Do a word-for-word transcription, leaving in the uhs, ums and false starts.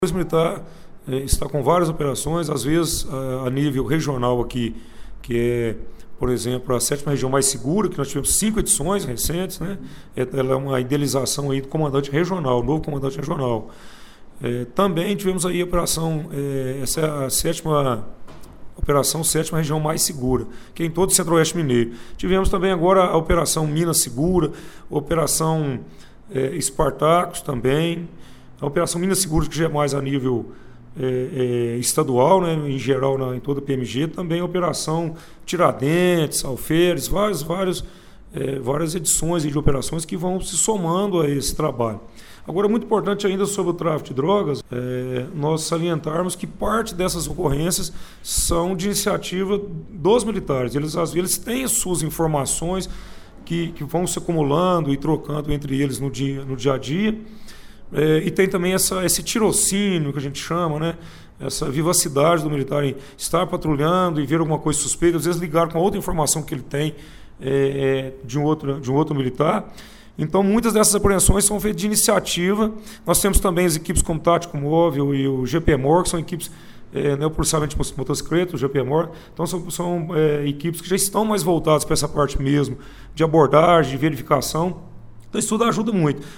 A Polícia Militar eh, está com várias operações, às vezes a, a nível regional aqui, que é, por exemplo, a sétima região mais segura, que nós tivemos cinco edições recentes, né? Ela é uma idealização aí do comandante regional, novo comandante regional. Eh, também tivemos aí a operação, eh, essa é a sétima operação sétima região mais segura, que é em todo o Centro-Oeste Mineiro. Tivemos também agora a operação Minas Segura, a operação eh, Espartacus também, a operação Minas Seguras, que já é mais a nível é, é, estadual, né, em geral na, em toda a P M G, também a operação Tiradentes, Alferes, vários, vários, é, várias edições de operações que vão se somando a esse trabalho. Agora, muito importante ainda sobre o tráfico de drogas, é, nós salientarmos que parte dessas ocorrências são de iniciativa dos militares. Eles, às vezes, têm as suas informações que, que vão se acumulando e trocando entre eles no dia, no dia a dia. É, e tem também essa, esse tirocínio que a gente chama, né? Essa vivacidade do militar em estar patrulhando e ver alguma coisa suspeita, às vezes ligar com outra informação que ele tem é, de, um outro, de um outro militar. Então, muitas dessas apreensões são feitas de iniciativa. Nós temos também as equipes como Tático Móvel e o G P M O R, que são equipes é, né, o policiamento de motocicleta, o G P M O R. Então, são, são é, equipes que já estão mais voltadas para essa parte mesmo de abordagem, de verificação. Então, isso tudo ajuda muito.